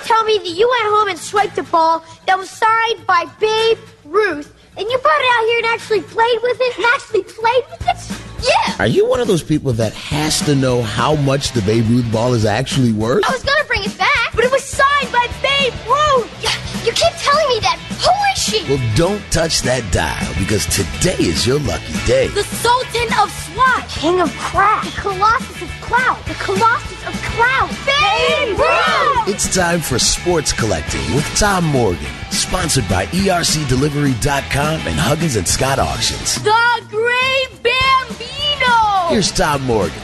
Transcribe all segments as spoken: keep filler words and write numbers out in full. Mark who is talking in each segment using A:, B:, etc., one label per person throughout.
A: tell me that you went home and swiped a ball that was signed by Babe Ruth, and you brought it out here and actually played with it? And actually played with it? Yeah!
B: Are you one of those people that has to know how much the Babe Ruth ball is actually worth?
A: I was gonna bring it back, but it was signed by Babe Ruth! You keep telling me that. Who is she?
B: Well, don't touch that dial, because today is your lucky day.
A: The Sultan of SWAT. King of Crack. The Colossus of Clout. The Colossus of Clout. Babe Ruth!
B: It's time for Sports Collecting with Tom Morgan, sponsored by E R C Delivery dot com and Huggins and Scott Auctions.
A: The Great Bambino!
B: Here's Tom Morgan.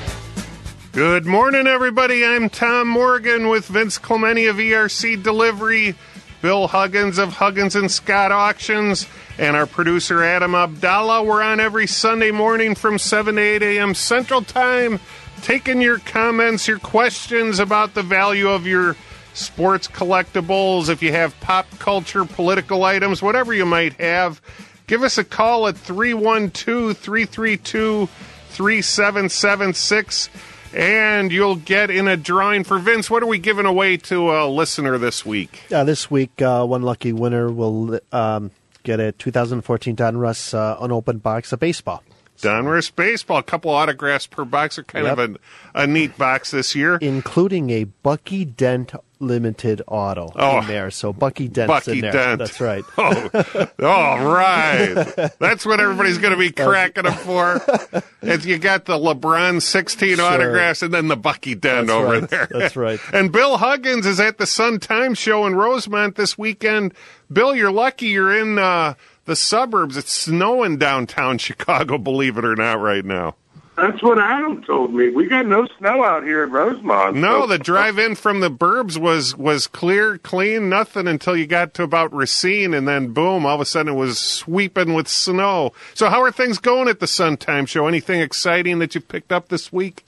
C: Good morning, everybody. I'm Tom Morgan with Vince Clementi of E R C Delivery, Bill Huggins of Huggins and Scott Auctions, and our producer Adam Abdallah. We're on every Sunday morning from seven to eight a.m. Central Time, taking your comments, your questions about the value of your sports collectibles. If you have pop culture, political items, whatever you might have, give us a call at three one two, three three two, three seven seven six. And you'll get in a drawing for Vince. What are we giving away to a listener this week?
D: Uh, this week, uh, one lucky winner will um, get a two thousand fourteen Donruss uh, unopened box of baseball.
C: Donruss baseball, a couple autographs per box. Are kind
D: Yep.
C: of a, a neat box this year.
D: Including a Bucky Dent limited auto
C: Oh,
D: in there. So Bucky Dent's
C: Bucky
D: in there.
C: Dent.
D: That's right.
C: Oh, all right. That's what everybody's going to be cracking up for. It's, you got the LeBron sixteen
D: Sure.
C: autographs and then the Bucky Dent
D: That's
C: over
D: right.
C: there.
D: That's right.
C: And Bill Huggins is at the Sun Times show in Rosemont this weekend. Bill, you're lucky you're in uh, the suburbs. It's snowing downtown Chicago, believe it or not, right now.
E: That's what Adam told me. We got no snow out here in Rosemont.
C: No,
E: so-
C: the drive in from the burbs was was clear, clean, nothing until you got to about Racine, and then boom, all of a sudden it was sweeping with snow. So how are things going at the Sun Time show? Anything exciting that you picked up this week?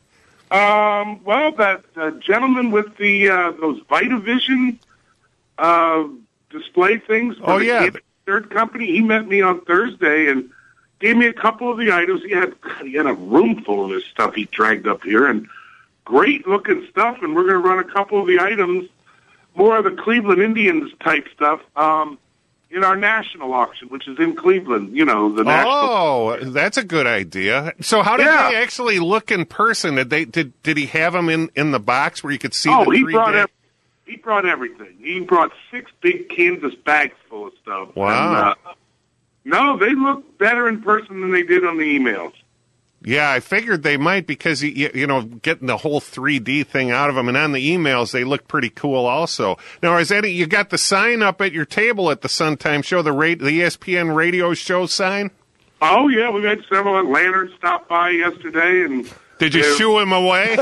E: Um, well, that uh, gentleman with the uh, those Vitavision uh, display things for
C: Oh,
E: the
C: yeah.
E: third company, he met me on Thursday and gave me a couple of the items. He had he had a room full of this stuff he dragged up here, and great looking stuff. And we're going to run a couple of the items, more of the Cleveland Indians type stuff, um, in our national auction, which is in Cleveland. You know, the national.
C: Oh, that's a good idea. So how did
E: Yeah.
C: they actually look in person? Did they did did he have them in, in the box where you could see
E: Oh,
C: the
E: he
C: three
E: brought
C: day-
E: ev- he brought everything. He brought six big canvas bags full of stuff.
C: Wow.
E: And, uh, no, they look better in person than they did on the emails.
C: Yeah, I figured they might because, you, you know, getting the whole three D thing out of them. And on the emails, they look pretty cool also. Now, is any, you got the sign up at your table at the Sun Time show, the, ra- the E S P N radio show sign?
E: Oh, yeah, we had several Atlanteans stop by yesterday. And
C: Did you
E: Yeah.
C: shoo him away?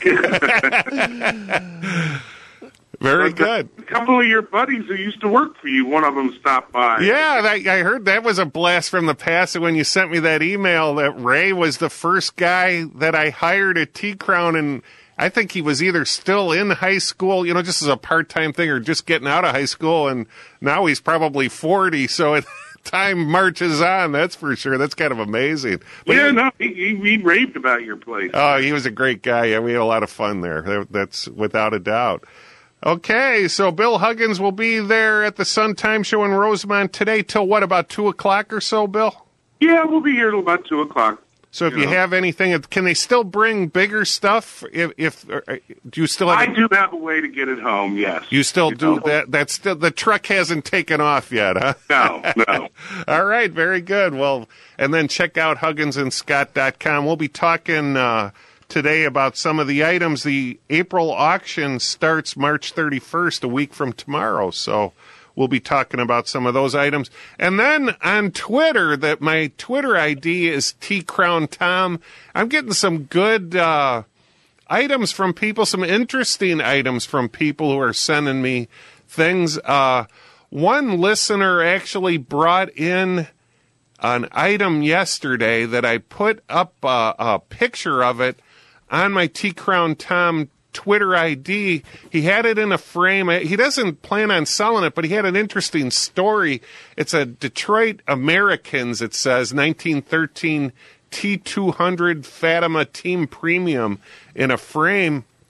C: Very good.
E: A couple of your buddies who used to work for you, one of them stopped by.
C: Yeah, that, I heard that was a blast from the past when you sent me that email that Ray was the first guy that I hired at T-Crown, and I think he was either still in high school, you know, just as a part-time thing, or just getting out of high school, and now he's probably forty, so it, time marches on, that's for sure. That's kind of amazing. But
E: Yeah,
C: he-
E: no, he, he, he raved about your place.
C: Oh, he was a great guy. Yeah, we had a lot of fun there. That- That's without a doubt. Okay, so Bill Huggins will be there at the Sun Time show in Rosemont today till what, about two o'clock or so, Bill?
E: Yeah, we'll be here till about two o'clock.
C: So if
E: You
C: you
E: know.
C: have anything, can they still bring bigger stuff? If, if uh, do you still have?
E: I do have a way to get it home, yes.
C: You still
E: You
C: do
E: know.
C: that? That's still the truck hasn't taken off yet, huh?
E: No, no.
C: All right, very good. Well, and then check out Huggins and Scott dot com. We'll be talking uh, today about some of the items. The April auction starts March thirty-first, a week from tomorrow. So we'll be talking about some of those items. And then on Twitter, that my Twitter I D is T Crown Tom. I'm getting some good uh, items from people, some interesting items from people who are sending me things. Uh, one listener actually brought in an item yesterday that I put up uh, a picture of it on my T Crown Tom Twitter I D. He had it in a frame. He doesn't plan on selling it, but he had an interesting story. It's a Detroit Americans, it says, nineteen thirteen T two hundred Fatima Team Premium in a frame.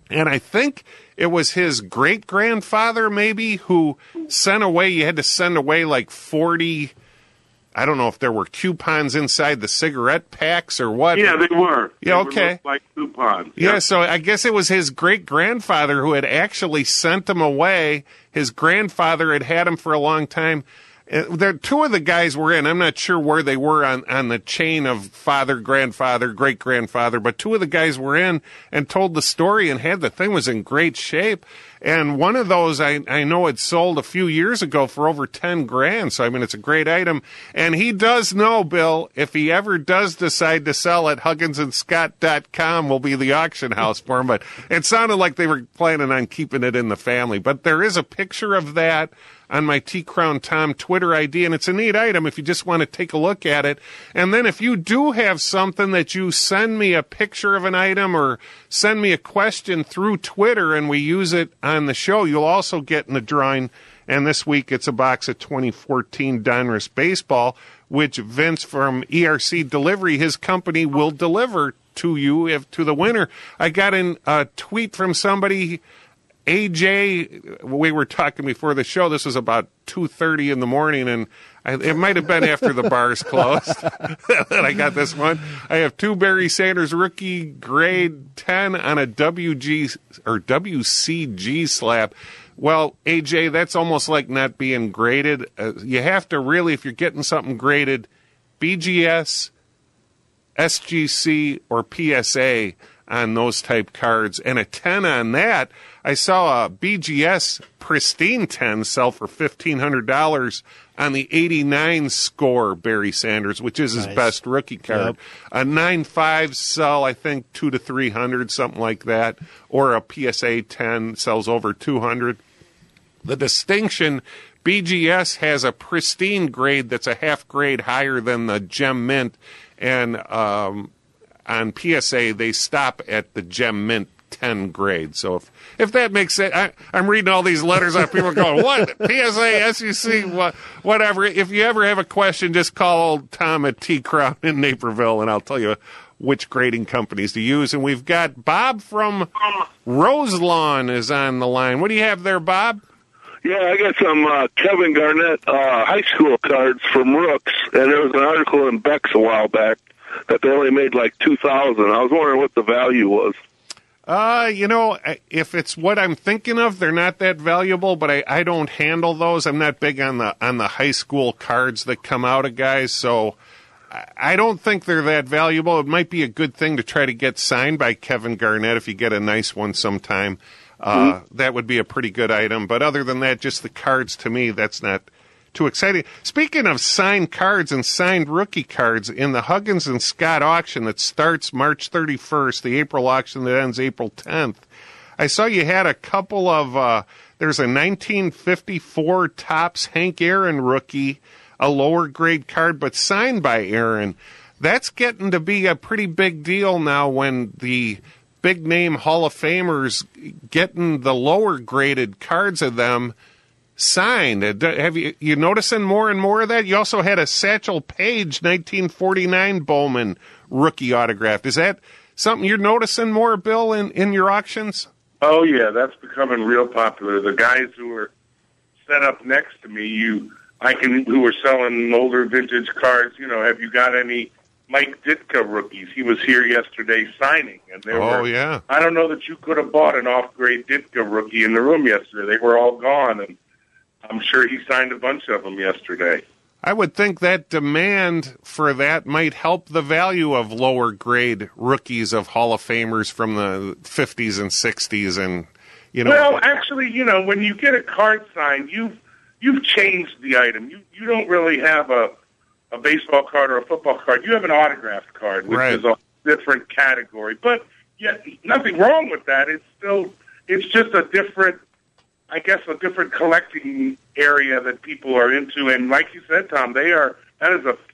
C: And I think it was his great-grandfather, maybe, who sent away, you had to send away like forty, I don't know if there were coupons inside the cigarette packs or what.
E: Yeah, they were.
C: Yeah,
E: they
C: okay.
E: Were like coupons.
C: Yeah,
E: yeah,
C: so I guess it was his great-grandfather who had actually sent them away. His grandfather had had them for a long time. Uh, There, two of the guys were in. I'm not sure where they were on, on the chain of father, grandfather, great grandfather, but two of the guys were in and told the story and had the thing was in great shape. And one of those I, I know had sold a few years ago for over ten grand. So, I mean, it's a great item. And he does know, Bill, if he ever does decide to sell it, Huggins and Scott dot com will be the auction house for him. But it sounded like they were planning on keeping it in the family. But there is a picture of that on my T Crown Tom Twitter I D, and it's a neat item if you just want to take a look at it. And then if you do have something that you send me a picture of an item or send me a question through Twitter and we use it on the show, you'll also get in the drawing. And this week it's a box of twenty fourteen Donruss Baseball, which Vince from E R C Delivery, his company, will deliver to you if to the winner. I got in a tweet from somebody, A J, we were talking before the show. This was about two thirty in the morning, and I, it might have been after the bars closed that I got this one. I have two Barry Sanders rookie grade ten on a W G or W C G slab. Well, A J, that's almost like not being graded. Uh, you have to really, if you're getting something graded, B G S, S G C, or P S A on those type cards, and a ten on that. I saw a B G S pristine ten sell for fifteen hundred dollars on the eighty-nine score Barry Sanders, which is his
D: Nice.
C: best rookie card.
D: Yep.
C: A nine five sell, I think, two to three hundred, something like that, or a P S A ten sells over two hundred. The distinction, B G S has a pristine grade that's a half grade higher than the Gem Mint, and um, on P S A they stop at the Gem Mint ten grade. So if if that makes sense, I, I'm reading all these letters on people going, what? P S A, S E C, what, whatever. If you ever have a question, just call Tom at T Crown in Naperville, and I'll tell you which grading companies to use. And we've got Bob from Roselawn is on the line. What do you have there, Bob?
F: Yeah, I got some uh, Kevin Garnett uh, high school cards from Rooks, and there was an article in Beck's a while back that they only made like two thousand. I was wondering what the value was.
C: Uh, you know, if it's what I'm thinking of, they're not that valuable, but I, I don't handle those. I'm not big on the on the high school cards that come out of guys, so I, I don't think they're that valuable. It might be a good thing to try to get signed by Kevin Garnett if you get a nice one sometime. Uh, mm-hmm. That would be a pretty good item. But other than that, just the cards, to me, that's not too exciting. Speaking of signed cards and signed rookie cards, in the Huggins and Scott auction that starts March thirty-first, the April auction that ends April tenth, I saw you had a couple of, uh, there's a nineteen fifty-four Topps Hank Aaron rookie, a lower grade card, but signed by Aaron. That's getting to be a pretty big deal now when the big name Hall of Famers getting the lower graded cards of them signed. Have you you noticing more and more of that? You also had a Satchel Paige nineteen forty-nine Bowman rookie autographed. Is that something you're noticing more, Bill, in, in your auctions?
E: Oh, yeah, that's becoming real popular. The guys who are set up next to me, you, I can, who are selling older vintage cards, you know, have you got any Mike Ditka rookies? He was here yesterday signing, and there
C: Oh,
E: were,
C: yeah.
E: I don't know that you could have bought an off-grade Ditka rookie in the room yesterday. They were all gone, and I'm sure he signed a bunch of them yesterday.
C: I would think that demand for that might help the value of lower grade rookies of Hall of Famers from the fifties and sixties, and you know.
E: Well, actually, you know, when you get a card signed, you've you've changed the item. You you don't really have a a baseball card or a football card. You have an autographed card, which
C: Right.
E: is a different category. But yeah, nothing wrong with that. It's still it's just a different, I guess, a different collecting area that people are into. And like you said, Tom, they are that is a fast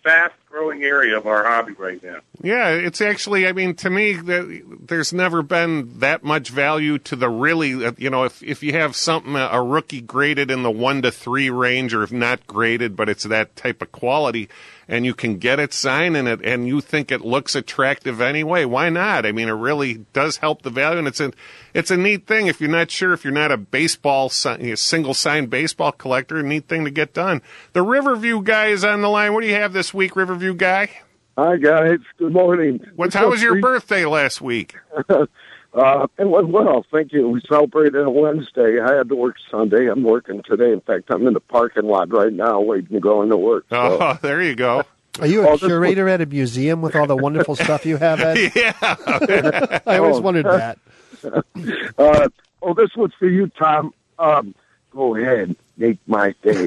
E: growing area of our hobby right now.
C: Yeah, it's actually, I mean, to me, the, there's never been that much value to the really, you know, if if you have something, a rookie graded in the one to three range, or if not graded, but it's that type of quality, and you can get it signed in it, and you think it looks attractive anyway, why not? I mean, it really does help the value, and it's a, it's a neat thing. If you're not sure, if you're not a baseball, a single signed baseball collector, a neat thing to get done. The Riverview guy is on the line. What do you have this week, Riverview guy?
G: Hi, guys. Good morning.
C: What's, how was your birthday last week?
G: uh, it went well, thank you. We celebrated on Wednesday. I had to work Sunday. I'm working today. In fact, I'm in the parking lot right now waiting to go into work. So.
C: Oh, there you go.
D: Are you a curator at a museum with all the wonderful stuff you have, Ed?
C: Yeah.
D: I always wondered that.
G: uh, oh, this was for you, Tom. Um, go ahead. Make my day.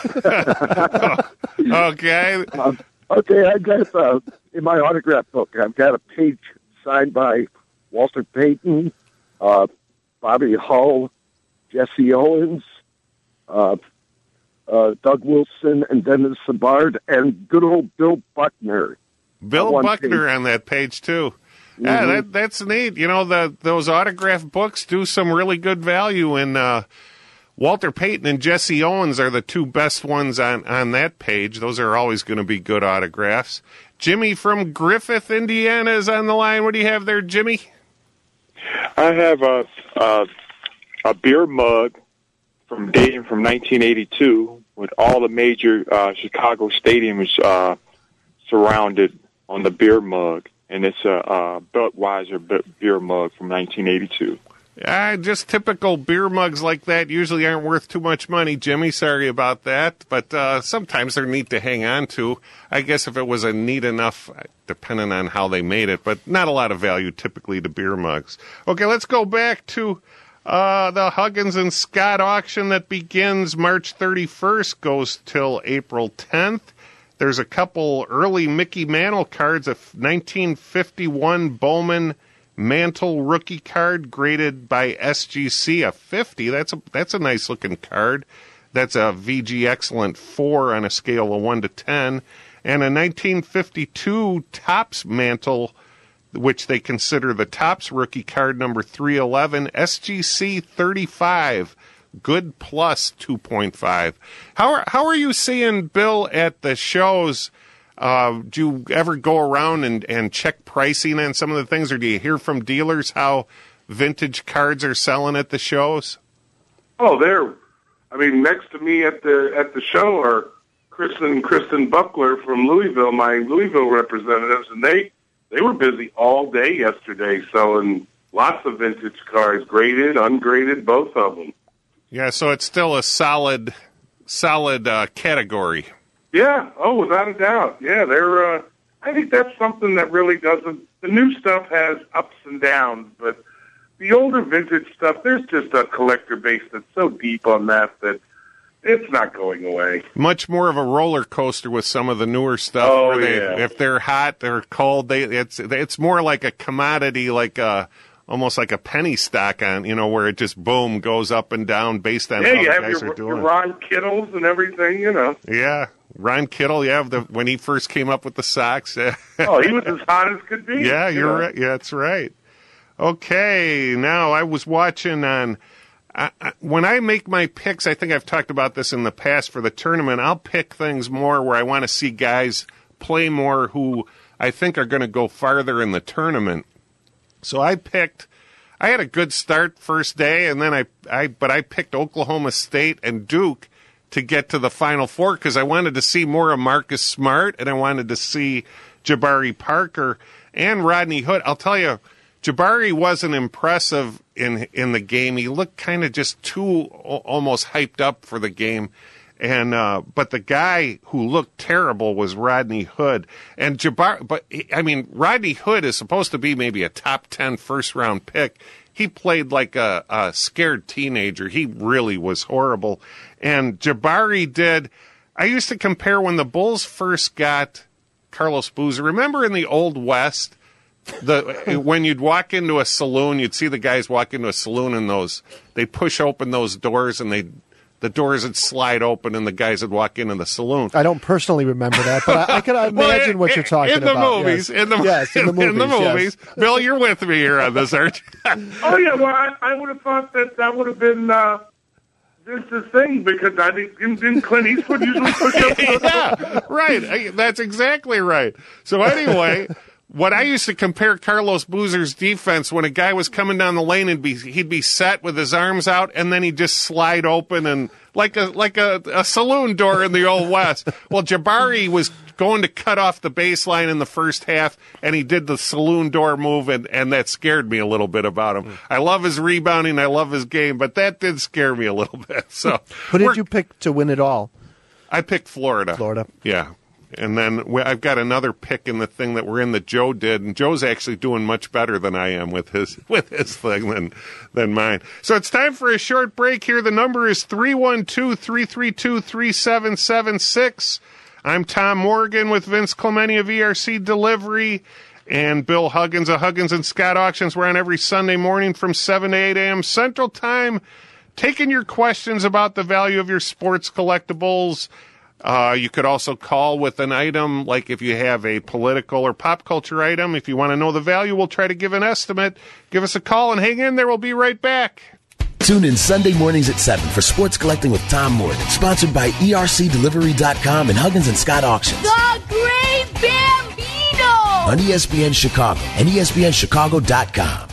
C: Okay.
G: Um, okay, I got, uh, in my autograph book, I've got a page signed by Walter Payton, uh, Bobby Hull, Jesse Owens, uh, uh, Doug Wilson, and Dennis Savard, and good old Bill Buckner.
C: Bill Buckner page. On that page, too. Mm-hmm. Yeah, that, that's neat. You know, the those autograph books do some really good value, and uh, Walter Payton and Jesse Owens are the two best ones on, on that page. Those are always going to be good autographs. Jimmy from Griffith, Indiana is on the line. What do you have there, Jimmy?
H: I have a a, a beer mug from dating from nineteen eighty-two with all the major uh, Chicago stadiums uh, surrounded on the beer mug, and it's a, a Budweiser beer mug from nineteen eighty-two.
C: Uh, just typical beer mugs like that usually aren't worth too much money, Jimmy. Sorry about that. But uh, sometimes they're neat to hang on to. I guess if it was a neat enough, depending on how they made it, but not a lot of value typically to beer mugs. Okay, let's go back to uh, the Huggins and Scott auction that begins March thirty-first, goes till April tenth. There's a couple early Mickey Mantle cards, a nineteen fifty-one Bowman Mantle rookie card graded by S G C, a fifty. That's a that's a nice looking card. That's a V G Excellent four on a scale of one to ten, and a nineteen fifty-two Topps Mantle, which they consider the Topps rookie card, number three eleven, S G C thirty-five, good plus two point five. How are, how are you seeing, Bill, at the shows? Uh, do you ever go around and, and check pricing on some of the things, or do you hear from dealers how vintage cards are selling at the shows?
E: Oh, they're, I mean, next to me at the at the show are Kristen Kristen Buckler from Louisville, my Louisville representatives, and they they were busy all day yesterday selling lots of vintage cards, graded, ungraded, both of them.
C: Yeah, so it's still a solid solid uh, category.
E: Yeah, oh, without a doubt. Yeah, they're. Uh, I think that's something that really doesn't. The new stuff has ups and downs, but the older vintage stuff, there's just a collector base that's so deep on that that it's not going away.
C: Much more of a roller coaster with some of the newer stuff.
E: Oh,
C: where they,
E: yeah.
C: If they're hot or cold, they it's it's more like a commodity, like a almost like a penny stock on, you know, where it just boom goes up and down based on
E: yeah,
C: how
E: you
C: the
E: have
C: guys
E: your,
C: are doing.
E: your Ron Kittles and everything, you know.
C: Yeah. Ron Kittle, yeah, the, when he first came up with the Sox.
E: Oh, he was as hot as could be.
C: Yeah, you're
E: you know?
C: right. Yeah, that's right. Okay, now I was watching on, I, I, when I make my picks, I think I've talked about this in the past for the tournament, I'll pick things more where I want to see guys play more who I think are going to go farther in the tournament. So I picked, I had a good start first day, and then I, I but I picked Oklahoma State and Duke to get to the Final Four because I wanted to see more of Marcus Smart, and I wanted to see Jabari Parker and Rodney Hood. I'll tell you, Jabari wasn't impressive in in the game. He looked kind of just too almost hyped up for the game. And uh, but the guy who looked terrible was Rodney Hood. And Jabari, but I mean, Rodney Hood is supposed to be maybe a top ten first round pick. He played like a, a scared teenager. He really was horrible. And Jabari did. I used to compare when the Bulls first got Carlos Boozer. Remember in the Old West, the when you'd walk into a saloon, you'd see the guys walk into a saloon and those they push open those doors and they the doors would slide open and the guys would walk into the saloon.
D: I don't personally remember that, but I, I can imagine
C: well, in,
D: what you're talking
C: in the
D: about.
C: Movies,
D: yes.
C: In the
D: yes, in the movies.
C: In the movies.
D: Yes.
C: Bill, you're with me here on this, aren't you?
E: Oh, yeah, well, I, I would have thought that that would have been uh, Vince's thing, because I think didn't Clint Eastwood usually push up?
C: Yeah, right. That's exactly right. So anyway, what I used to compare Carlos Boozer's defense, when a guy was coming down the lane and be he'd be set with his arms out, and then he'd just slide open and like a like a, a saloon door in the Old West. Well, Jabari was going to cut off the baseline in the first half, and he did the saloon door move, and, and that scared me a little bit about him. Mm. I love his rebounding, I love his game, but that did scare me a little bit. So,
D: who did you pick to win it all?
C: I picked Florida.
D: Florida.
C: Yeah. And then I've got another pick in the thing that we're in that Joe did, and Joe's actually doing much better than I am with his with his thing than than mine. So it's time for a short break here. The number is three one two, three three two, three seven seven six. I'm Tom Morgan with Vince Clemente of E R C Delivery and Bill Huggins of Huggins and Scott Auctions. We're on every Sunday morning from seven to eight a.m. Central Time, taking your questions about the value of your sports collectibles. Uh, you could also call with an item, like if you have a political or pop culture item. If you want to know the value, we'll try to give an estimate. Give us a call and hang in there. We'll be right back.
B: Tune in Sunday mornings at seven for Sports Collecting with Tom Morgan, sponsored by E R C Delivery dot com and Huggins and Scott Auctions.
A: The Great Bambino!
B: On E S P N Chicago and E S P N Chicago dot com.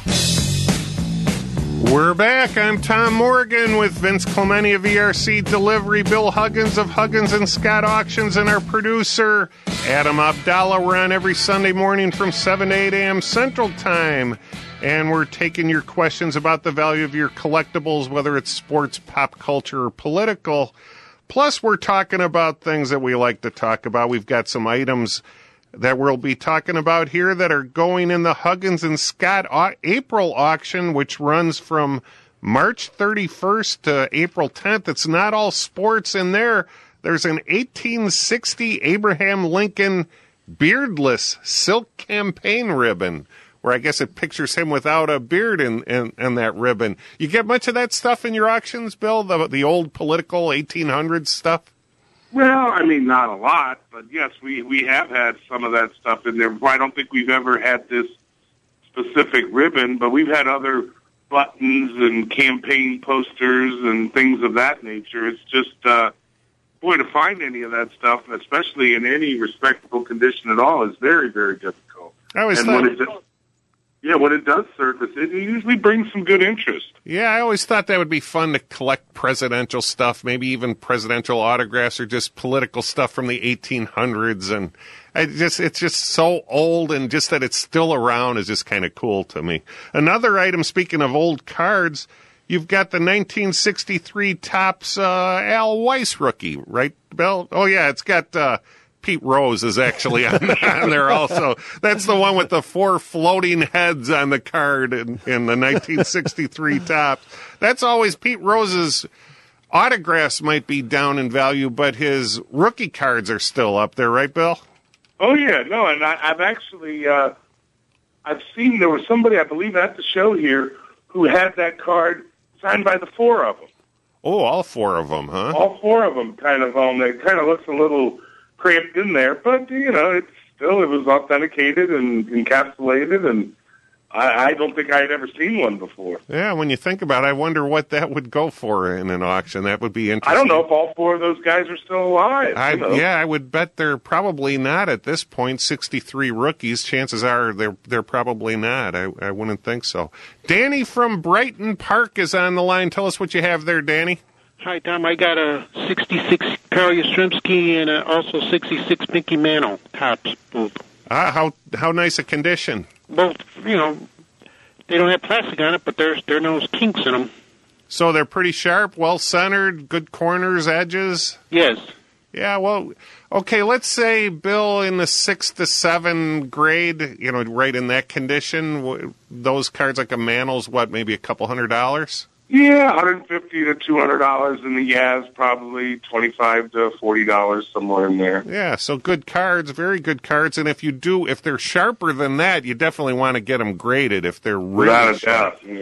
C: We're back. I'm Tom Morgan with Vince Clemente of E R C Delivery, Bill Huggins of Huggins and Scott Auctions, and our producer, Adam Abdallah. We're on every Sunday morning from seven to eight a.m. Central Time. And we're taking your questions about the value of your collectibles, whether it's sports, pop culture, or political. Plus, we're talking about things that we like to talk about. We've got some items that we'll be talking about here that are going in the Huggins and Scott au- April auction, which runs from March thirty-first to April tenth. It's not all sports in there. There's an eighteen sixty Abraham Lincoln beardless silk campaign ribbon, where I guess it pictures him without a beard in, in, in that ribbon. You get much of that stuff in your auctions, Bill? The, the old political eighteen hundreds stuff?
E: Well, I mean, not a lot, but yes, we, we have had some of that stuff in there. I don't think we've ever had this specific ribbon, but we've had other buttons and campaign posters and things of that nature. It's just, uh, boy, to find any of that stuff, especially in any respectable condition at all, is very, very difficult.
C: I always
E: and
C: thought...
E: when it does, yeah, when it does surface, it usually brings some good interest.
C: Yeah, I always thought that would be fun to collect presidential stuff, maybe even presidential autographs or just political stuff from the eighteen hundreds. And I just it's just so old, and just that it's still around is just kind of cool to me. Another item, speaking of old cards, you've got the nineteen sixty-three Topps uh, Al Weiss rookie, right, Bill? Oh, yeah, it's got... Uh, Pete Rose is actually on, on there also. That's the one with the four floating heads on the card in, in the nineteen sixty-three Topps. That's always Pete Rose's autographs might be down in value, but his rookie cards are still up there, right, Bill?
E: Oh, yeah. No, and I, I've actually, uh, I've seen there was somebody, I believe, at the show here who had that card signed by the four of them.
C: Oh, all four of them, huh?
E: All four of them kind of on there. It kind of looks a little cramped in there, but, you know, it's still, it was authenticated and encapsulated, and I, I don't think I had ever seen one before.
C: Yeah, when you think about it, I wonder what that would go for in an auction. That would be interesting.
E: I don't know if all four of those guys are still alive.
C: I,
E: you know?
C: Yeah, I would bet they're probably not at this point. sixty-three rookies, chances are they're they're probably not. I, I wouldn't think so. Danny from Brighton Park is on the line. Tell us what you have there, Danny.
I: Hi, Tom. I got a sixty-six Karl Yastrzemski and a also sixty-six Mickey Mantle Topps both.
C: Ah, how how nice a condition.
I: Both, you know, they don't have plastic on it, but there's there are no kinks in them.
C: So they're pretty sharp, well centered, good corners, edges.
I: Yes.
C: Yeah. Well, okay. Let's say Bill in the six to seven grade, you know, right in that condition. Those cards like a Mantle's, what, maybe a couple hundred dollars.
E: Yeah, one hundred fifty to two hundred dollars in the Yaz, probably twenty-five to forty dollars, somewhere in there.
C: Yeah, so good cards, very good cards. And if you do, if they're sharper than that, you definitely want to get them graded if they're really
E: Without a
C: sharp.
E: doubt, yeah.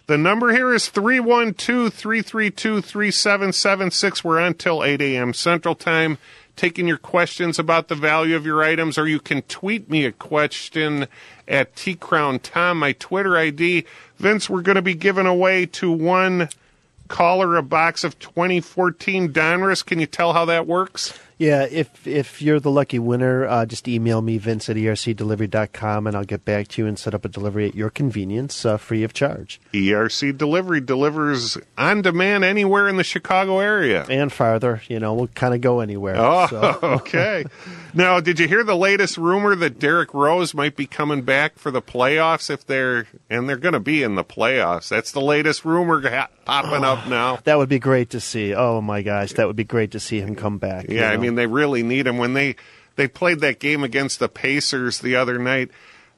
C: The number here is three one two, three three two, three seven seven six. We're on till eight a.m. Central Time, taking your questions about the value of your items, or you can tweet me a question at T Crown Tom, my Twitter I D. Vince, we're going to be giving away to one caller a box of twenty fourteen Donruss. Can you tell how that works?
D: Yeah, if if you're the lucky winner, uh, just email me, Vince at E R C delivery dot com, and I'll get back to you and set up a delivery at your convenience, uh, free of charge.
C: E R C Delivery delivers on demand anywhere in the Chicago area.
D: And farther. You know, we'll kind of go anywhere.
C: Oh,
D: so.
C: Okay. Now, did you hear the latest rumor that Derrick Rose might be coming back for the playoffs if they're, and they're going to be in the playoffs? That's the latest rumor ha- popping
D: oh,
C: up now.
D: That would be great to see. Oh, my gosh. That would be great to see him come back.
C: Yeah,
D: you know?
C: I mean, they really need him. When they, they played that game against the Pacers the other night,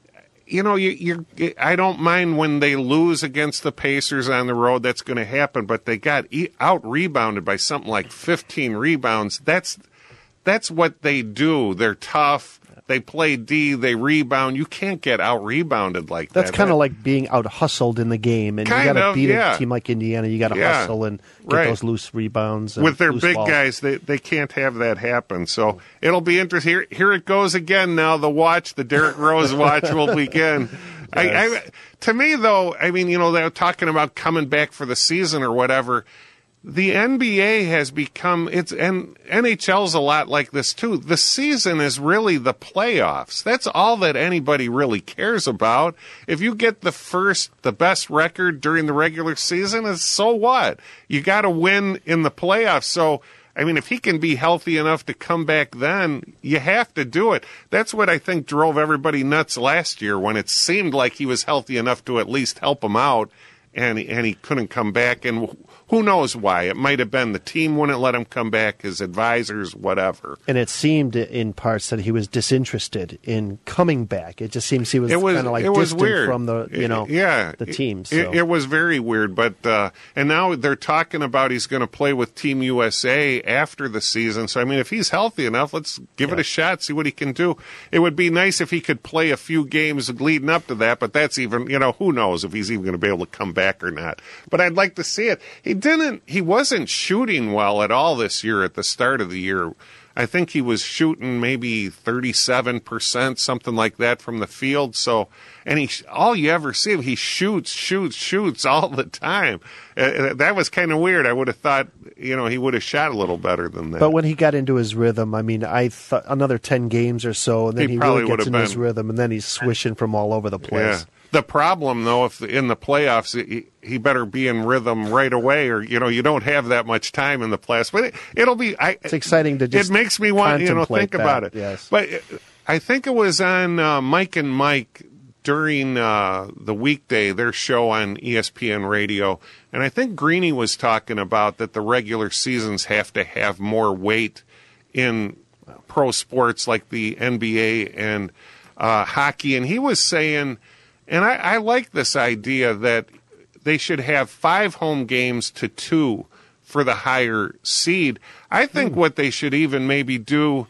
C: you know, you, you're, I don't mind when they lose against the Pacers on the road. That's going to happen. But they got e- out-rebounded by something like fifteen rebounds. That's that's what they do. They're tough. They play D. They rebound. You can't get out-rebounded like
D: That's
C: that.
D: kind
C: that,
D: of like being out-hustled in the game. And
C: kind
D: you got to
C: of,
D: beat
C: yeah.
D: a team like Indiana. You got to
C: Yeah,
D: hustle and get
C: right.
D: those loose rebounds. And
C: with their
D: loose
C: big
D: balls.
C: guys, they they can't have that happen. So it'll be interesting. Here, here it goes again now. The watch, the Derrick Rose watch will begin. Yes. I, I, to me, though, I mean, you know, they're talking about coming back for the season or whatever. The N B A has become, it's, and N H L's a lot like this too. The season is really the playoffs. That's all that anybody really cares about. If you get the first, the best record during the regular season, is so what? You got to win in the playoffs. So, I mean, if he can be healthy enough to come back then, you have to do it. That's what I think drove everybody nuts last year when it seemed like he was healthy enough to at least help him out, and and he couldn't come back. And who knows why? It might have been the team wouldn't let him come back, his advisors, whatever.
D: And it seemed in parts that he was disinterested in coming back. It just seems he was, was kind of like
C: it
D: distant
C: was weird.
D: from the, you know,
C: yeah,
D: the team. So.
C: It, it was very weird. But uh, and now they're talking about he's going to play with Team U S A after the season. So I mean, if he's healthy enough, let's give yeah. it a shot, see what he can do. It would be nice if he could play a few games leading up to that. But that's even, you know, who knows if he's even going to be able to come back or not. But I'd like to see it. He didn't. He was. wasn't shooting well at all this year at the start of the year. I think he was shooting maybe thirty-seven percent, something like that from the field. So, and he, all you ever see, he shoots, shoots, shoots all the time. Uh, that was kind of weird. I would have thought, you know, he would have shot a little better than that.
D: But when he got into his rhythm, I mean, I thought another ten games or so, and then he,
C: he
D: really gets into
C: been.
D: his rhythm, and then he's swishing from all over the place.
C: Yeah. The problem, though, if in the playoffs, he, he better be in rhythm right away, or you know, you don't have that much time in the playoffs. But it, it'll be. I,
D: it's exciting to just.
C: It makes me want you know think
D: that,
C: about it.
D: Yes.
C: But I think it was on uh, Mike and Mike during uh, the weekday, their show on E S P N Radio, and I think Greeny was talking about that the regular seasons have to have more weight in pro sports like the N B A and uh, hockey, and he was saying. And I, I like this idea that they should have five home games to two for the higher seed. I think mm. what they should even maybe do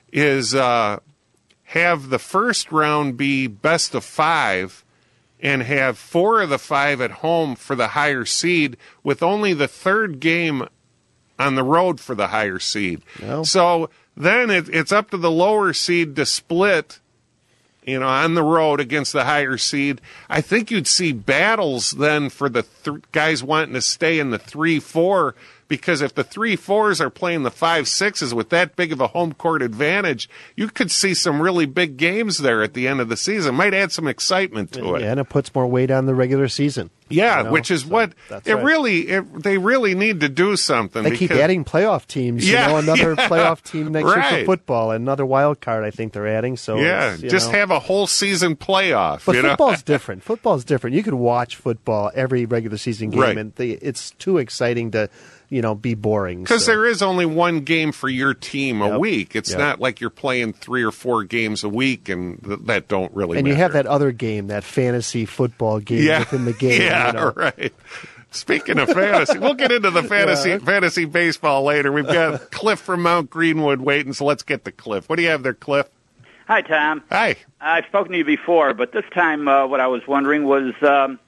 C: is uh, have the first round be best of five and have four of the five at home for the higher seed with only the third game on the road for the higher seed. Well. So then it, it's up to the lower seed to split, you know, on the road against the higher seed. I think you'd see battles then for the th- guys wanting to stay in the three four, because if the three fours are playing the five sixes with that big of a home court advantage, you could see some really big games there at the end of the season. Might add some excitement to it.
D: Yeah, and it puts more weight on the regular season.
C: Yeah,
D: you know?
C: which is
D: so
C: what it
D: right.
C: really. It, they really need to do something.
D: They
C: because,
D: keep adding playoff teams.
C: Yeah,
D: you know, another
C: yeah,
D: playoff team next
C: right.
D: year for football, another wild card. I think they're adding. So
C: yeah, just
D: know.
C: have a whole season playoff.
D: But
C: you
D: football's
C: know?
D: different. Football's different. You could watch football every regular season game,
C: right.
D: and the, it's too exciting to. You know, be boring.
C: Because
D: so.
C: there is only one game for your team a
D: yep.
C: week. It's
D: yep.
C: not like you're playing three or four games a week, and th- that don't really
D: and
C: matter.
D: you have that other game, that fantasy football game
C: yeah.
D: within the game.
C: Yeah,
D: you know.
C: right. Speaking of fantasy, we'll get into the fantasy
D: yeah.
C: fantasy baseball later. We've got Cliff from Mount Greenwood waiting, so let's get to Cliff. What do you have there, Cliff?
J: Hi, Tom.
C: Hi.
J: I've spoken to you before, but this time uh, what I was wondering was um,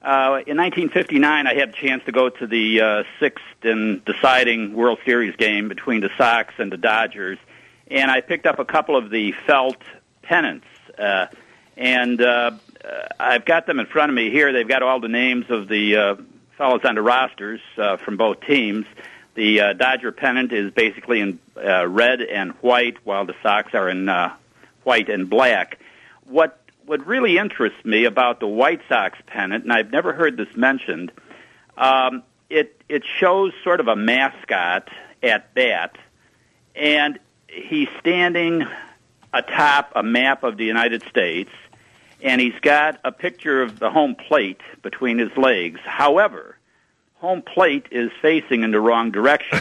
J: Uh, in nineteen fifty-nine, I had a chance to go to the uh, sixth and deciding World Series game between the Sox and the Dodgers, and I picked up a couple of the felt pennants. Uh, and uh, I've got them in front of me here. They've got all the names of the uh, fellows on the rosters uh, from both teams. The uh, Dodger pennant is basically in uh, red and white, while the Sox are in uh, white and black. What What really interests me about the White Sox pennant, and I've never heard this mentioned, um, it it shows sort of a mascot at bat, and he's standing atop a map of the United States, and he's got a picture of the home plate between his legs. However, home plate is facing in the wrong direction.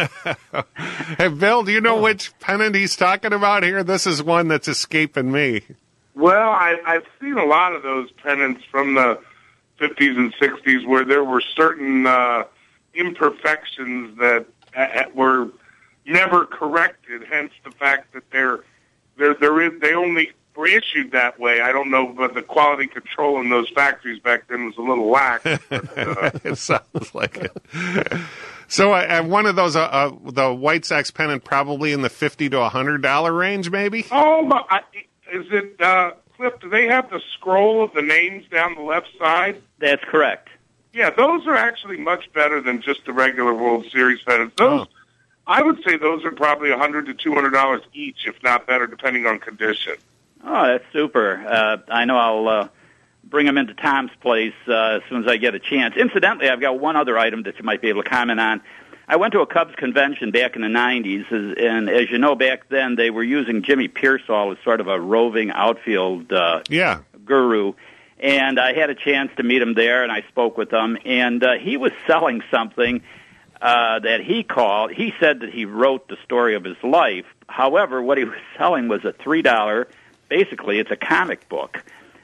C: Hey, Bill, do you know which pennant he's talking about here? This is one that's escaping me.
E: Well, I, I've seen a lot of those pennants from the fifties and sixties where there were certain uh, imperfections that uh, were never corrected, hence the fact that they're, they're, they're in, they only were issued that way. I don't know, but the quality control in those factories back then was a little lax. But, uh,
C: it sounds like it. So uh, one of those, uh, uh, the White Sox pennant, probably in the fifty to one hundred dollars range, maybe?
E: Oh, but I, is it, uh, Cliff, do they have the scroll of the names down the left side?
J: That's correct.
E: Yeah, those are actually much better than just the regular World Series pennants. Those, oh. I would say those are probably one hundred to two hundred dollars each, if not better, depending on condition.
J: Oh, that's super. Uh, I know I'll uh, bring them into Tom's place uh, as soon as I get a chance. Incidentally, I've got one other item that you might be able to comment on. I went to a Cubs convention back in the nineties, and as you know, back then they were using Jimmy Pearsall as sort of a roving outfield uh,
C: yeah.
J: guru. And I had a chance to meet him there, and I spoke with him, and uh, he was selling something uh, that he called, he said that he wrote the story of his life. However, what he was selling was a three dollar, basically it's a comic book.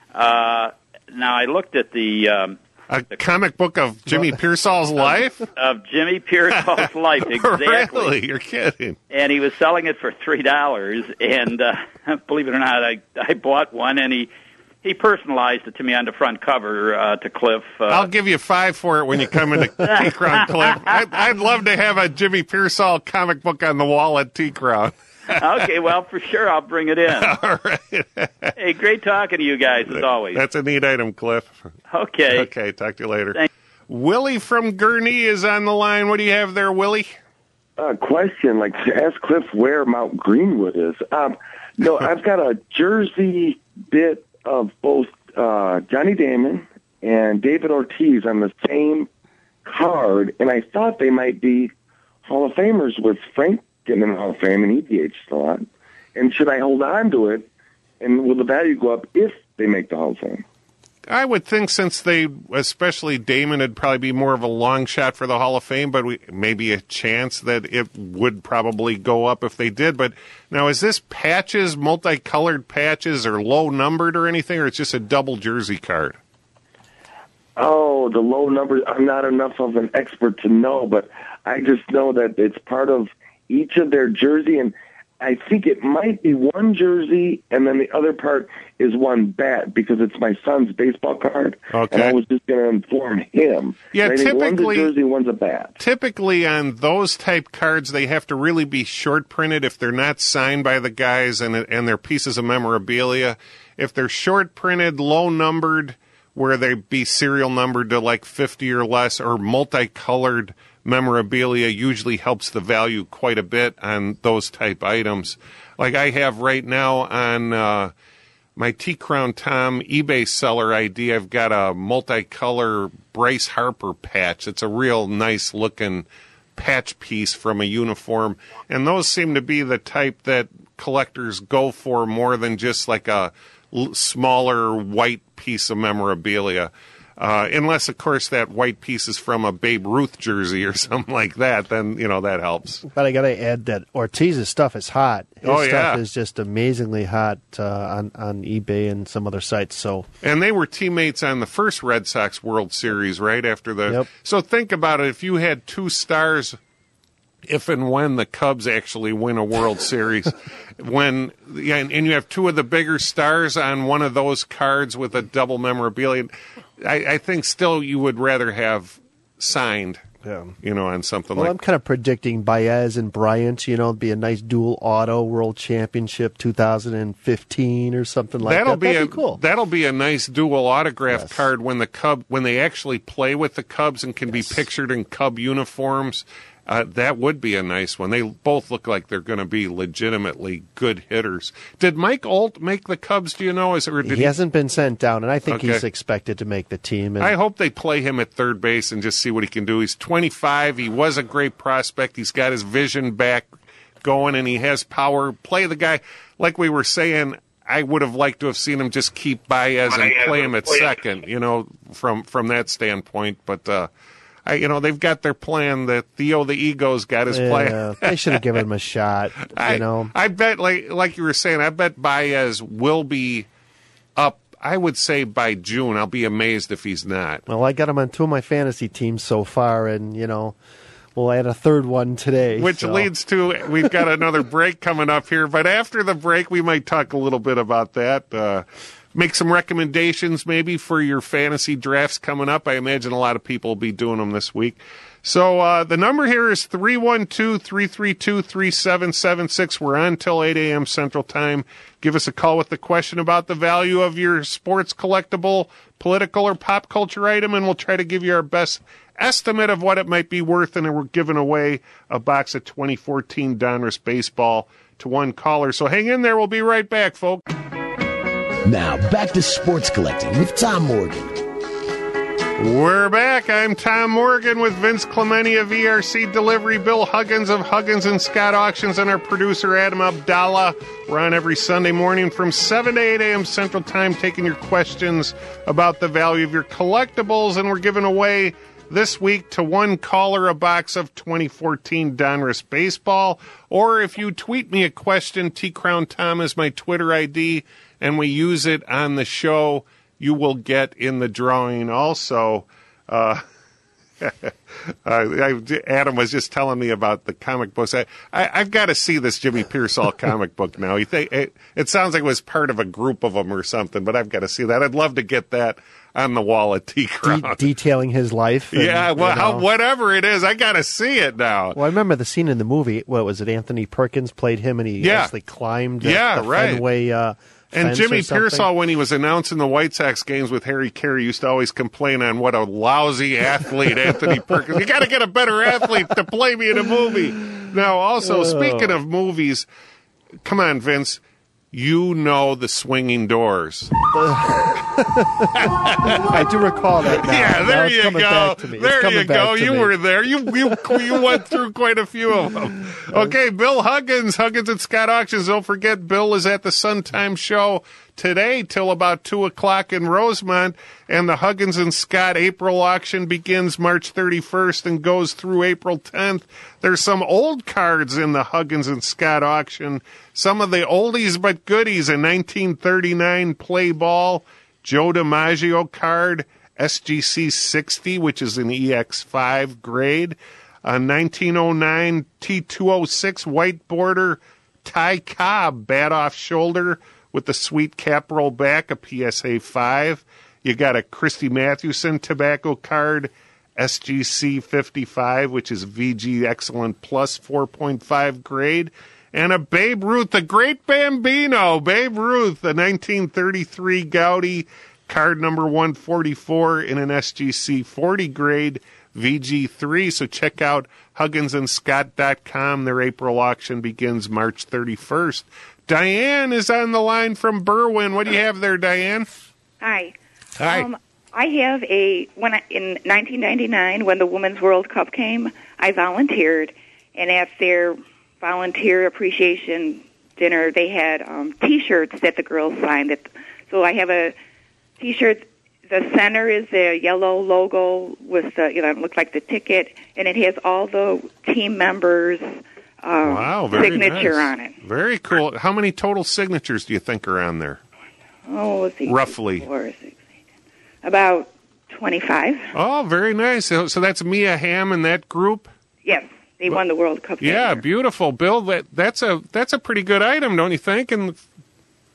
J: Uh, now, I looked at the... Um,
C: A comic book of Jimmy Pearsall's life?
J: Of Jimmy Pearsall's life, exactly.
C: Really? You're kidding.
J: And he was selling it for three dollars, and uh, believe it or not, I, I bought one, and he, he personalized it to me on the front cover uh, to Cliff. Uh,
C: I'll give you five for it when you come into T-Crown, Cliff. I'd, I'd love to have a Jimmy Pearsall comic book on the wall at T-Crown.
J: Okay, well, for sure, I'll bring it in.
C: All right.
J: Hey, great talking to you guys, as always.
C: That's a neat item, Cliff.
J: Okay.
C: Okay, talk to you later.
J: Thanks.
C: Willie from Gurnee is on the line. What do you have there, Willie?
K: Uh, question, like, ask Cliff where Mount Greenwood is. Um, no, I've got a jersey bit of both uh, Johnny Damon and David Ortiz on the same card, and I thought they might be Hall of Famers with Frank getting in the Hall of Fame, and he D H'd a lot. And should I hold on to it, and will the value go up if they make the Hall of Fame?
C: I would think since they, especially Damon, would probably be more of a long shot for the Hall of Fame, but we, maybe a chance that it would probably go up if they did. But now, is this patches, multicolored patches, or low numbered or anything, or it's just a double jersey card?
K: Oh, the low numbers. I'm not enough of an expert to know, but I just know that it's part of each of their jersey, and I think it might be one jersey, and then the other part is one bat, because it's my son's baseball card,
C: okay.
K: And I was just going to inform him.
C: Yeah,
K: I
C: typically,
K: one's a jersey, one's a bat.
C: Typically on those type cards, they have to really be short printed if they're not signed by the guys and and they're pieces of memorabilia. If they're short printed, low numbered, where they be serial numbered to like fifty or less, or multicolored memorabilia usually helps the value quite a bit on those type items. Like I have right now on uh, my T-Crown Tom eBay seller I D, I've got a multicolor Bryce Harper patch. It's a real nice looking patch piece from a uniform. And those seem to be the type that collectors go for more than just like a l- smaller white piece of memorabilia. Uh, unless, of course, that white piece is from a Babe Ruth jersey or something like that, then, you know, that helps.
D: But I got to add that Ortiz's stuff is hot. His
C: oh, yeah.
D: stuff is just amazingly hot uh, on, on eBay and some other sites. So,
C: and they were teammates on the first Red Sox World Series, right, after the...
D: Yep.
C: So think about it. If you had two stars, if and when the Cubs actually win a World Series, when yeah, and, and you have two of the bigger stars on one of those cards with a double memorabilia... I, I think still you would rather have signed,
D: Yeah.
C: you know, on something
D: Well,
C: like
D: I'm kind of predicting Baez and Bryant, you know, it'd be a nice dual auto World Championship two thousand fifteen or something like
C: that'll
D: that.
C: be
D: That'd
C: a
D: be cool.
C: that'll be a nice dual autograph
D: Yes.
C: card when the Cub when they actually play with the Cubs and can
D: Yes.
C: be pictured in Cub uniforms. Uh, that would be a nice one. They both look like they're going to be legitimately good hitters. Did Mike Olt make the Cubs? Do you know? Is it, or did
D: He hasn't been sent down, and I think
C: Okay.
D: he's expected to make the team. And
C: I hope they play him at third base and just see what he can do. He's twenty-five. He was a great prospect. He's got his vision back going, and he has power. Play the guy. Like we were saying, I would have liked to have seen him just keep Baez and play him at second, you know, from, from that standpoint. But, uh, I, you know, they've got their plan. That Theo the Ego's got his
D: yeah,
C: plan.
D: they should have given him a shot. You
C: I,
D: know,
C: I bet, like like you were saying, I bet Baez will be up, I would say, by June. I'll be amazed if he's not.
D: well, I got him on two of my fantasy teams so far, and you know, we'll add a third one today.
C: Which
D: so.
C: leads to, we've got another break coming up here, but after the break, we might talk a little bit about that. Uh, make some recommendations maybe for your fantasy drafts coming up. I imagine a lot of people will be doing them this week. So uh, the number here is three one two, three three two, three seven seven six. We're on till eight a.m. Central Time. Give us a call with the question about the value of your sports collectible, political, or pop culture item, and we'll try to give you our best estimate of what it might be worth, and we're giving away a box of twenty fourteen Donruss Baseball to one caller. So hang in there. We'll be right back, folks.
B: Now, back to sports collecting with Tom Morgan.
C: We're back. I'm Tom Morgan with Vince Clementi of E R C Delivery, Bill Huggins of Huggins and Scott Auctions, and our producer Adam Abdallah. We're on every Sunday morning from seven to eight a.m. Central Time taking your questions about the value of your collectibles, and we're giving away this week to one caller a box of twenty fourteen Donruss Baseball. Or if you tweet me a question, T Crown Tom is my Twitter I D, and we use it on the show, you will get in the drawing also. Uh, uh, I, Adam was just telling me about the comic books. I, I, I've got to see this Jimmy Pearsall comic book now. You think it, it sounds like it was part of a group of them or something, but I've got to see that. I'd love to get that on the wall at T Crown.
D: De- detailing his life. And,
C: yeah, well,
D: you know.
C: how, whatever it is, I got to see it now.
D: Well, I remember the scene in the movie. What was it? Anthony Perkins played him, and he
C: Yeah.
D: actually climbed the,
C: Yeah,
D: the
C: right.
D: Fenway uh,
C: And
D: fence
C: Jimmy
D: or something.
C: Pearsall, when he was announcing the White Sox games with Harry Carey, used to always complain on what a lousy athlete Anthony Perkins. You got to get a better athlete to play me in a movie. Now, also,
D: Oh.
C: speaking of movies, come on, Vince. You know The Swinging Doors.
D: I do recall that now.
C: Yeah,
D: Now
C: there
D: it's
C: you
D: coming
C: go.
D: back to me. It's
C: There
D: coming
C: you
D: back
C: go.
D: to
C: You
D: me.
C: were there. You you you went through quite a few of them. Okay, Bill Huggins, Huggins and Scott Auctions. Don't forget, Bill is at the Sun Time Show today till about two o'clock in Rosemont, and the Huggins and Scott April auction begins March thirty-first and goes through April tenth. There's some old cards in the Huggins and Scott auction. Some of the oldies but goodies: a nineteen thirty-nine play ball Joe DiMaggio card, S G C sixty, which is an E X five grade, a nineteen oh nine T two oh six white border Ty Cobb bat off shoulder with the sweet cap roll back, a P S A five. You got a Christy Mathewson tobacco card, S G C fifty-five, which is V G Excellent Plus four point five grade, and a Babe Ruth, the great Bambino, Babe Ruth, a nineteen thirty-three Gaudi card number one forty-four in an S G C forty grade V G three. So check out Huggins and Scott dot com. Their April auction begins March thirty-first. Diane is on the line from Berwyn. What do you have there, Diane?
L: Hi.
C: Hi.
L: Um, I have a when I, in nineteen ninety-nine when the Women's World Cup came, I volunteered, and at their volunteer appreciation dinner, they had um, T-shirts that the girls signed. That so I have a T-shirt. The center is the yellow logo with the you know it looks like the ticket, and it has all the team members' um,
C: Wow, very
L: signature
C: nice.
L: on it.
C: Very cool. How many total signatures do you think are on there?
L: Oh, let's see.
C: Roughly.
L: Four, six, eight, about twenty-five.
C: Oh, very nice. So, so that's Mia Hamm and that group?
L: Yes, they won the World Cup. that
C: Yeah,
L: year.
C: beautiful. Bill, that that's a that's a pretty good item, don't you think? And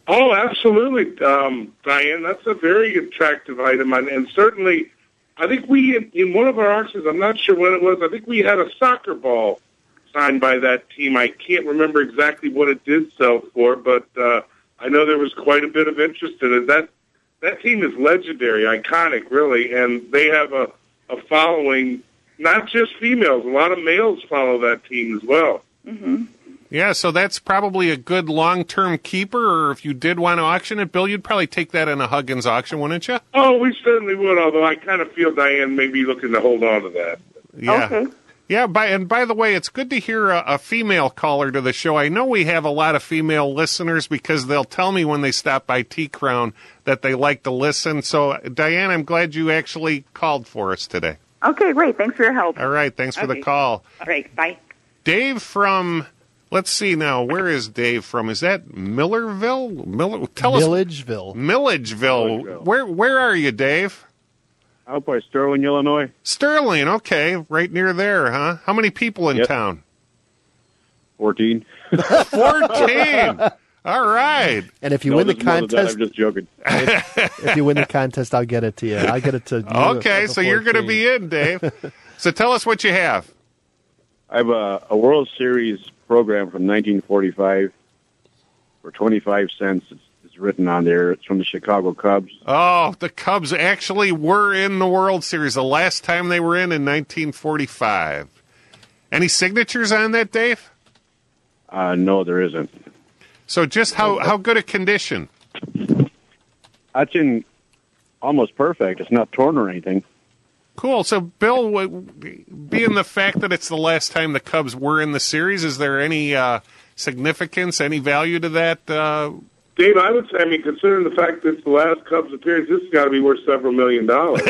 E: Oh, absolutely, um, Diane. That's a very attractive item, and, and certainly, I think we in, in one of our auctions. I'm not sure when it was. I think we had a soccer ball signed by that team. I can't remember exactly what it did sell for, but uh, I know there was quite a bit of interest in it. That that team is legendary, iconic, really, and they have a, a following. Not just females; a lot of males follow that team as well.
L: Mm-hmm.
C: Yeah, so that's probably a good long-term keeper, or if you did want to auction it, Bill, you'd probably take that in a Huggins auction, wouldn't you?
E: Oh, we certainly would, although I kind of feel Diane may be looking to hold on to that.
C: Yeah.
L: Okay.
C: Yeah, by, and by the way, it's good to hear a, a female caller to the show. I know we have a lot of female listeners because they'll tell me when they stop by T-Crown that they like to listen. So, Diane, I'm glad you actually called for us today.
L: Okay, great. Thanks for your help.
C: All right, thanks for
L: Okay.
C: the call.
L: All right, bye.
C: Dave from... Let's see now. Where is Dave from? Is that Millerville? Miller? Tell
D: Milledgeville.
C: us. Milledgeville.
M: Milledgeville.
C: Where Where are you, Dave?
M: Out by Sterling, Illinois.
C: Sterling. Okay, right near there, huh? How many people in
M: Yep.
C: town?
M: Fourteen.
C: Fourteen. All right.
D: And if you
M: No,
D: win the
M: there's more than that.
D: contest,
M: I'm just joking.
D: if you win the contest, I'll get it to you. I'll get it to you.
C: Okay,
D: at the
C: so you're going to
D: fourteen.
C: be in, Dave. So tell us what you have.
M: I have a, a World Series program from nineteen forty-five for twenty-five cents. It's, it's written on there. It's from the Chicago Cubs.
C: Oh, the Cubs actually were in the World Series the last time they were in in nineteen forty-five. Any signatures on that, Dave?
M: Uh, no, there isn't.
C: So just how, how good a condition?
M: That's in almost perfect. It's not torn or anything.
C: Cool. So, Bill, w- being the fact that it's the last time the Cubs were in the series, is there any uh, significance, any value to that? Uh...
E: Dave, I would say, I mean, considering the fact that it's the last Cubs appearance, this has got to be worth several million dollars.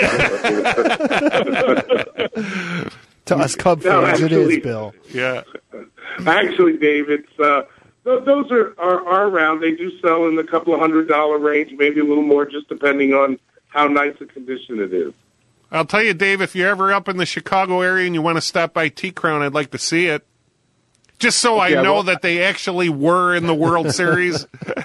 D: To us Cub
E: No,
D: fans, it
E: actually-
D: is, Bill.
C: Yeah.
E: Actually, Dave, it's uh, th- those are, are are around. They do sell in the couple of hundred dollar range, maybe a little more, just depending on how nice a condition it is.
C: I'll tell you, Dave, if you're ever up in the Chicago area and you want to stop by T-Crown, I'd like to see it. Just so
M: Okay,
C: I know
M: well-
C: that they actually were in the World Series.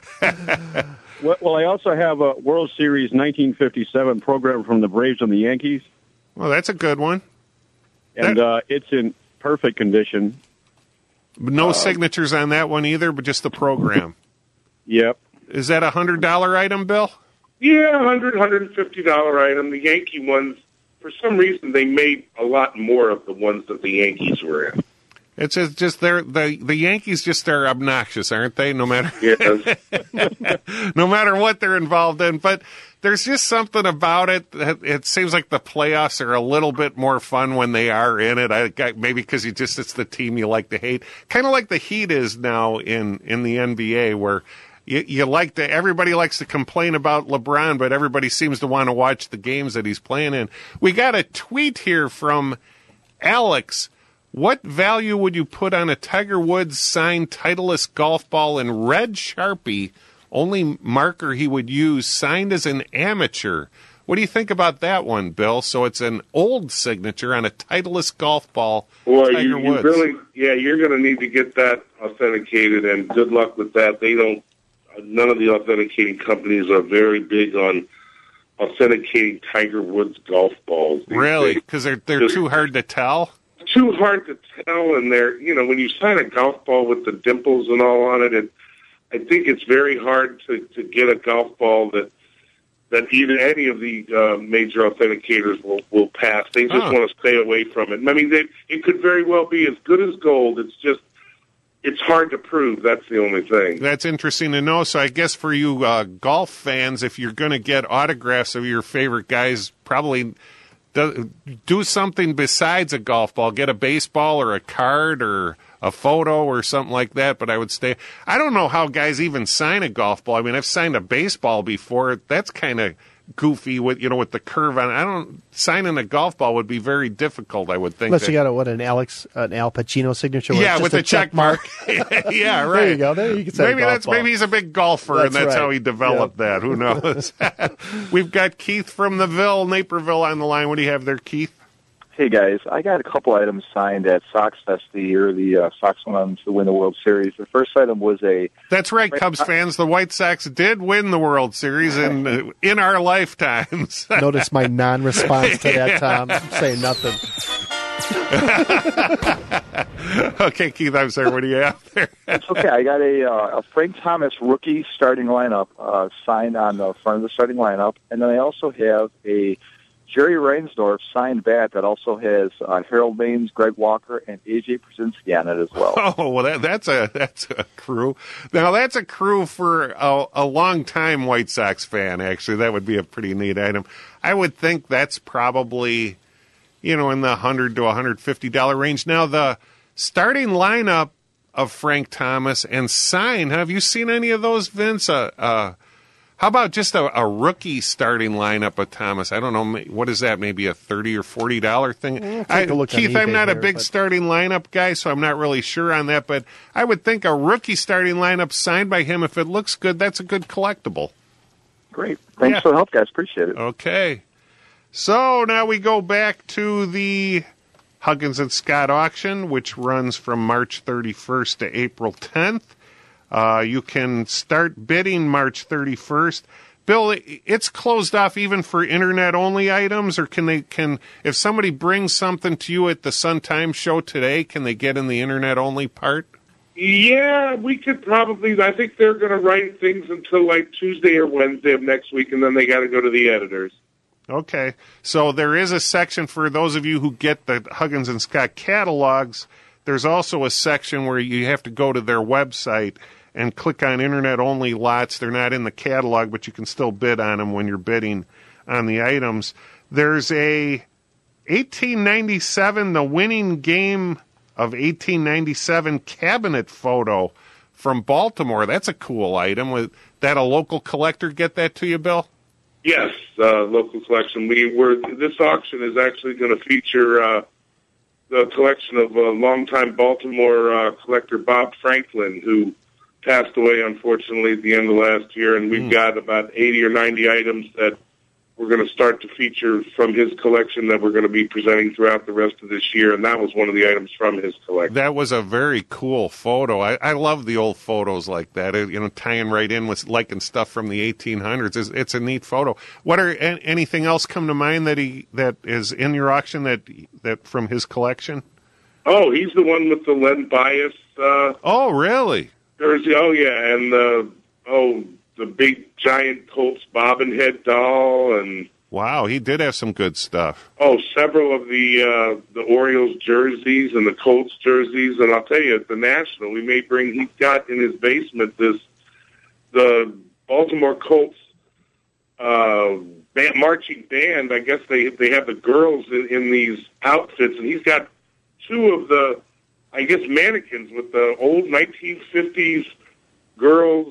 M: Well, well, I also have a World Series nineteen fifty-seven program from the Braves and the Yankees,
C: Well, that's a good one.
M: and uh, it's in perfect condition.
C: No signatures on that one either, but just the program.
M: Yep.
C: Is that a one hundred dollar item, Bill?
E: Yeah, one hundred, one hundred fifty dollar item. The Yankee ones, for some reason, they made a lot more of the ones that the Yankees were in.
C: It's just, just they're, the the Yankees just are obnoxious, aren't they? No matter
E: Yes.
C: no matter what they're involved in. But there's just something about it. That it seems like the playoffs are a little bit more fun when they are in it. I maybe because you just it's the team you like to hate, kind of like the Heat is now in in the N B A, where you, you like to everybody likes to complain about LeBron, but everybody seems to want to watch the games that he's playing in. We got a tweet here from Alex. What value would you put on a Tiger Woods signed Titleist golf ball in red Sharpie, only marker he would use, signed as an amateur? What do you think about that one, Bill? So it's an old signature on a Titleist golf ball,
E: Well,
C: Tiger
E: you, you
C: Woods.
E: really, yeah, you're going to need to get that authenticated, and good luck with that. They don't. None of the authenticating companies are very big on authenticating Tiger Woods golf balls. these
C: Really?
E: days.
C: Because they're, they're
E: Just-
C: too hard to tell?
E: Too hard to tell, and they're, you know, when you sign a golf ball with the dimples and all on it, it I think it's very hard to, to get a golf ball that that even any of the uh, major authenticators will, will pass. They just
C: Oh.
E: want to stay away from it. I mean, they, it could very well be as good as gold. It's just, it's hard to prove. That's the only thing.
C: That's interesting to know. So I guess for you uh, golf fans, if you're going to get autographs of your favorite guys, probably do, do something besides a golf ball. Get a baseball or a card or a photo or something like that. But I would stay. I don't know how guys even sign a golf ball. I mean, I've signed a baseball before. That's kind of goofy with, you know, with the curve on it. I don't, signing a golf ball would be very difficult, I would think.
D: Unless
C: that-
D: you got a, what, an Alex, an Al Pacino signature? where
C: yeah,
D: it's
C: with
D: just
C: the
D: a
C: check mark. yeah, right.
D: There you go. There you can say
C: maybe
D: golf
C: that's
D: ball.
C: maybe he's a big golfer,
D: That's
C: and that's
D: right.
C: how he developed that. Who knows? We've got Keith from the Ville, Naperville, on the line. What do you have there, Keith?
N: Hey, guys. I got a couple items signed at Sox Fest the year the uh, Sox went on to win the World Series. The first item was a...
C: That's right, Cubs fans. The White Sox did win the World Series in uh, in our lifetimes.
D: Notice my non-response to that, Tom. Say nothing.
C: Okay, Keith, I'm sorry. What do you have there?
N: It's okay. I got a, uh, a Frank Thomas rookie starting lineup uh, signed on the front of the starting lineup. And then I also have a Jerry Reinsdorf signed bat that also has uh, Harold Baines, Greg Walker, and A J Pierzynski on it as well.
C: Oh, well, that, that's a that's a crew. Now, that's a crew for a, a long-time White Sox fan, actually. That would be a pretty neat item. I would think that's probably, you know, in the one hundred to one hundred fifty dollars range. Now, the starting lineup of Frank Thomas and sign, have you seen any of those, Vince? Uh, uh, how about just a, a rookie starting lineup of Thomas? I don't know. What is that? Maybe a thirty or forty dollars thing?
D: We'll take
C: I,
D: a look
C: Keith,
D: on
C: I'm
D: eBay
C: not a
D: here,
C: big
D: but-
C: starting lineup guy, so I'm not really sure on that. But I would think a rookie starting lineup signed by him, if it looks good, that's a good collectible.
N: Great. Thanks
C: Yeah.
N: for the help, guys. Appreciate it.
C: Okay. So now we go back to the Huggins and Scott auction, which runs from March thirty-first to April tenth. Uh, you can start bidding March thirty-first. Bill, it's closed off even for internet-only items, or can they can if somebody brings something to you at the Sun Times show today, can they get in the internet-only part?
E: Yeah, we could probably. I think they're going to write things until like Tuesday or Wednesday of next week, and then they got to go to the editors.
C: Okay. So there is a section for those of you who get the Huggins and Scott catalogs. There's also a section where you have to go to their website and click on internet-only lots. They're not in the catalog, but you can still bid on them when you're bidding on the items. There's a eighteen ninety-seven, the winning game of eighteen ninety-seven cabinet photo from Baltimore. That's a cool item. Would that a local collector get that to you, Bill?
E: Yes, uh, local collection. We were this auction is actually going to feature uh, the collection of uh, longtime Baltimore uh, collector Bob Franklin, who passed away unfortunately at the end of last year, and we've mm. got about eighty or ninety items that we're going to start to feature from his collection that we're going to be presenting throughout the rest of this year, and that was one of the items from his collection.
C: That was a very cool photo. I, I love the old photos like that, it, you know, tying right in with liking stuff from the eighteen hundreds. It's, it's a neat photo. What are an, anything else come to mind that he that is in your auction that that from his collection?
E: Oh, he's the one with the Len Bias. Uh,
C: oh, really?
E: Jersey. Oh, yeah, and uh, oh. the big giant Colts bobbin head doll, and
C: wow, he did have some good stuff.
E: Oh, several of the uh, the Orioles jerseys and the Colts jerseys, and I'll tell you, at the National, we may bring. He's got in his basement this the Baltimore Colts uh, band, marching band. I guess they they have the girls in, in these outfits, and he's got two of the, I guess, mannequins with the old nineteen fifties girls.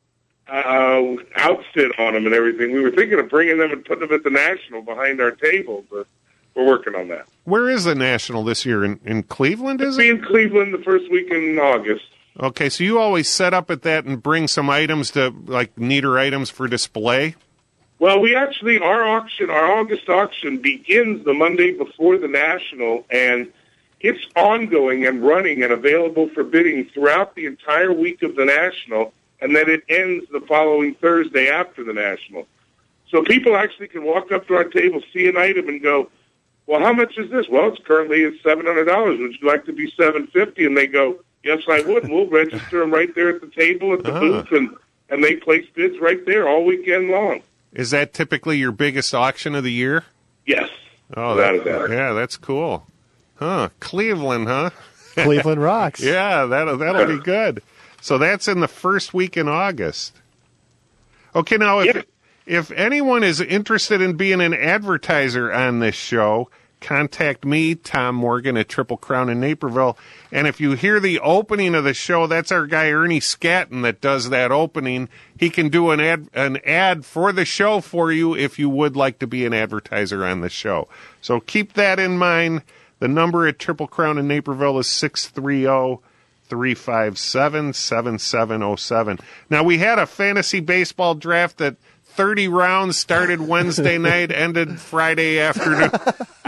E: Uh, outfit on them and everything. We were thinking of bringing them and putting them at the National behind our table, but we're working on that.
C: Where is the National this year? In, in Cleveland, is
E: It'll
C: it?
E: be in Cleveland the first week in August.
C: Okay, so you always set up at that and bring some items to, like, neater items for display?
E: Well, we actually, our auction, our August auction begins the Monday before the National, and it's ongoing and running and available for bidding throughout the entire week of the National, and then it ends the following Thursday after the National. So people actually can walk up to our table, see an item, and go, well, how much is this? Well, it's currently at seven hundred dollars. Would you like to be seven hundred fifty dollars? And they go, yes, I would. And we'll register them right there at the table at the uh. booth, and, and they place bids right there all weekend long.
C: Is that typically your biggest auction of the year?
E: Yes.
C: Oh, that, that. Yeah, that's cool. Huh, Cleveland, huh?
D: Cleveland rocks.
C: Yeah, that'll, that'll be good. So that's in the first week in August. Okay, now if yeah. if anyone is interested in being an advertiser on this show, contact me, Tom Morgan, at Triple Crown in Naperville. And if you hear the opening of the show, that's our guy Ernie Scatton that does that opening. He can do an ad an ad for the show for you if you would like to be an advertiser on the show. So keep that in mind. The number at Triple Crown in Naperville is six three zero, three five seven, seven seven zero seven. Now, we had a fantasy baseball draft that thirty rounds started Wednesday night, ended Friday afternoon.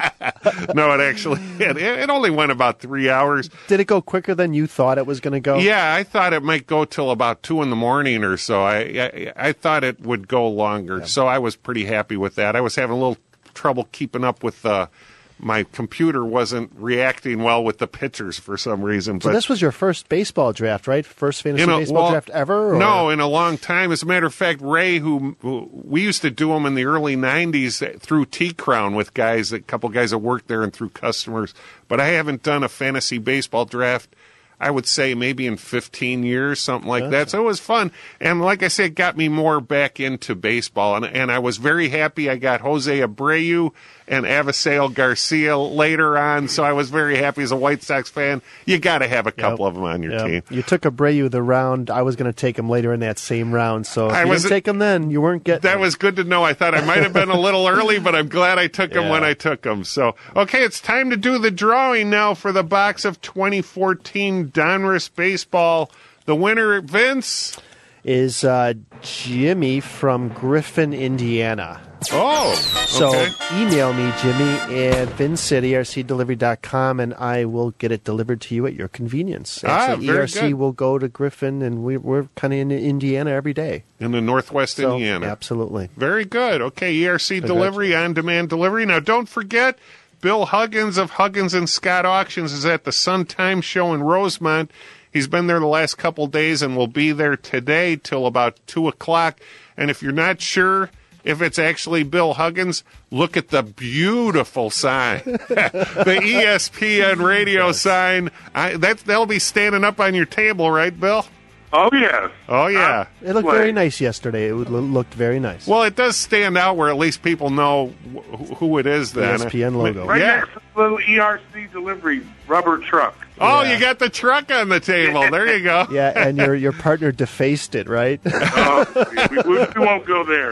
C: no, it actually it, it only went about three hours.
D: Did it go quicker than you thought it was going to go?
C: Yeah, I thought it might go till about two in the morning or so. I I, I thought it would go longer, yeah. So I was pretty happy with that. I was having a little trouble keeping up with uh, my computer wasn't reacting well with the pitchers for some reason.
D: So
C: but
D: this was your first baseball draft, right? First fantasy
C: you know,
D: baseball
C: well,
D: draft ever? Or?
C: No, in a long time. As a matter of fact, Ray, who, who we used to do them in the early nineties through T-Crown with guys, a couple guys that worked there and through customers. But I haven't done a fantasy baseball draft, I would say maybe in fifteen years, something like
D: Gotcha.
C: that. So it was fun. And like I said, it got me more back into baseball. And, and I was very happy I got Jose Abreu and Avisail Garcia later on. So I was very happy as a White Sox fan. You got to have a couple
D: yep.
C: of them on your
D: yep.
C: team.
D: You took Abreu the round. I was going to take him later in that same round. So if
C: I
D: you
C: was,
D: didn't take him then, you weren't getting
C: That
D: him.
C: was good to know. I thought I might have been a little early, but I'm glad I took him
D: Yeah.
C: when I took him. So, okay, it's time to do the drawing now for the box of twenty fourteen Donruss Baseball. The winner, Vince?
D: Is uh, Jimmy from Griffin, Indiana.
C: Oh,
D: So
C: okay.
D: email me, Jimmy, at vince at E R C delivery dot com, and I will get it delivered to you at your convenience.
C: Ah,
D: Actually,
C: very
D: E R C
C: good.
D: will go to Griffin, and we, we're kind of in Indiana every day.
C: In the Northwest
D: So,
C: Indiana.
D: Absolutely.
C: Very good. Okay, E R C delivery, on-demand delivery. Now, don't forget, Bill Huggins of Huggins and Scott Auctions is at the Sun Times Show in Rosemont. He's been there the last couple days and will be there today till about two o'clock. And if you're not sure if it's actually Bill Huggins, look at the beautiful sign. The E S P N radio sign. I, that, that'll be standing up on your table, right, Bill?
E: Oh, yeah.
C: Oh, yeah.
D: It looked very nice yesterday. It would- looked very nice.
C: Well, it does stand out where at least people know wh- who it is then.
D: E S P N logo.
E: Right
C: Yeah.
E: next to the little E R C delivery rubber truck.
C: Oh,
D: Yeah.
C: you got the truck on the table. There you go.
D: Yeah, and your your partner defaced it, right?
E: Oh, we, we, we won't go there.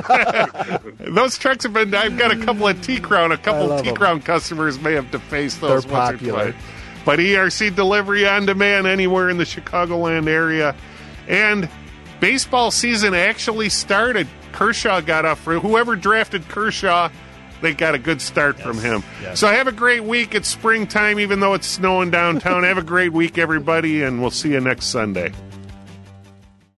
C: Those trucks have been, I've got a couple of T-Crown, a
D: I
C: couple
D: love
C: of T-Crown customers may have defaced those
D: They're
C: once
D: popular.
C: or twice. But E R C delivery on demand anywhere in the Chicagoland area. And baseball season actually started. Kershaw got off for whoever drafted Kershaw. They got a good start
D: Yes,
C: from him.
D: yes.
C: So have a great week. It's springtime, even though it's snowing downtown. Have a great week, everybody, and we'll see you next Sunday.